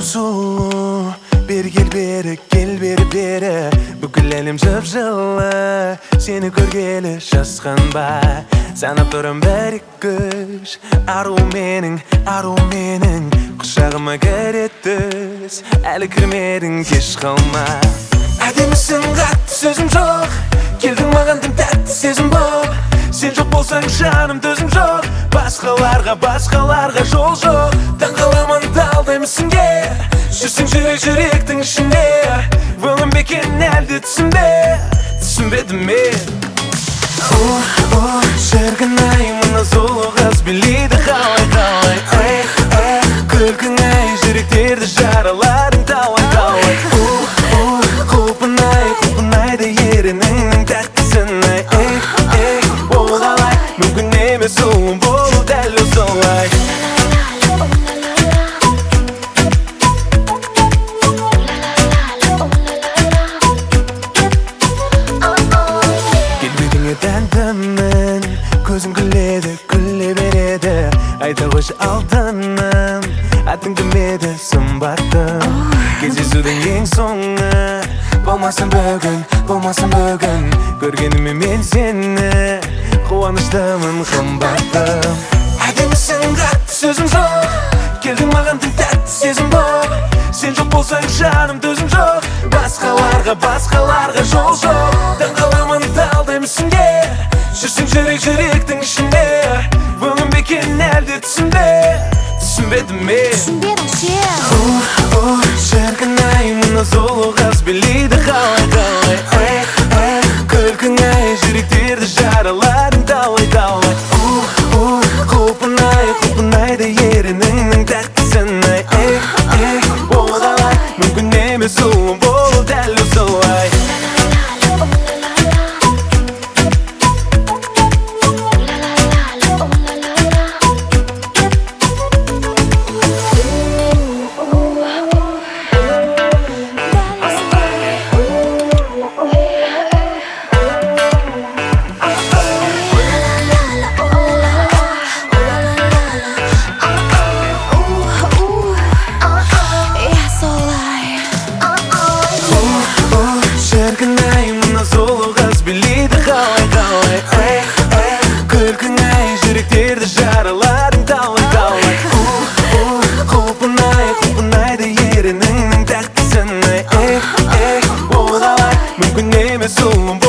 sulu bir gel beri, gel beri Bükül elim jıp-жылы Seni көргелі жасқанба Санап тұрым бір күш Ару менің Құшағыма кіреттіс Әлі кірмедің кеш қалма Әдемісің қатты сөзім жоқ Келдің маған тым тәтті сезім боп Сен жоқ болсаң жаным төзім жоқ Басқаларға жол жоқ Таңғаламан талдаймысың Жүрсің жүректің ішінде Өңім бекен әлде түсінбедім мен Шіркін-ай, мына сұлу қыз билейді қалай Күлкің-ай, жүректерді жараладың талай Құлпын-ай, да ерініңнің тәттісін-ай Ол қалай, мүмкін емес ұлым болу дәл осылай Тәндімін көзің күледі, күле береді Айта қойшы алтыным Атын кімеді сымбаттым Кездесудің ең соңы Болмасын бүгін Көргеніме мен сені Қуаныштымын қымбаттым Әдемісің қатты сөзім жоқ Келдің маған тым тәтті сезім боп Сен жоқ болсаң жаным төзім жоқ Басқаларға жол жоқ Таңғаламан талдаймысың Жүрсің жүректің ішінде Өңім бекен әлде түсінбедім мен Шіркін-ай, мына сұлу қыз билейді қалай Күлкің-ай, жүректерді жараладың талай Құлпын-ай, да ерініңнің тәттісін-ай Ол қалай, мүмкін емес ұлым болу дәл осылай Шіркін-ай, мына сұлу қыз билейді қалай Күлкің-ай, жүректерді жараладың талай Құлпын-ай, да ерініңнің тәттісін-ай Ол қалай, мүмкін емес ұлым